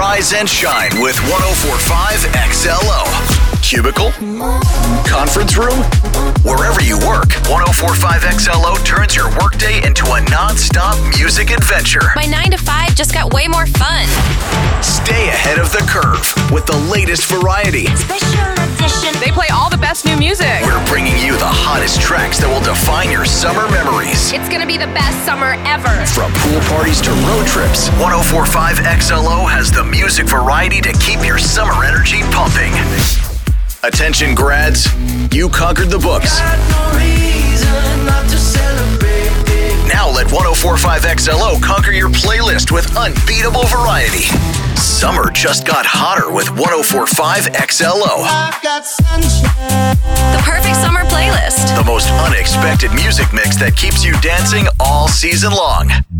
Rise and shine with 104.5 XLO. Cubicle? Conference room? Wherever you work, 104.5 XLO turns your workday into a non-stop music adventure. My 9 to 5 just got way more fun. Stay ahead of the curve with the latest variety. Special edition. They play all the best new music. We're bringing you the hottest tracks that will define your summer memories. It's gonna be the best summer ever. From pool parties to road trips, 104.5 XLO has the music variety to keep your summer energy pumping. Attention grads, you conquered the books. Now let 104.5 XLO conquer your playlist with unbeatable variety. Summer just got hotter with 104.5 XLO. The perfect summer playlist. The most unexpected music mix that keeps you dancing all season long.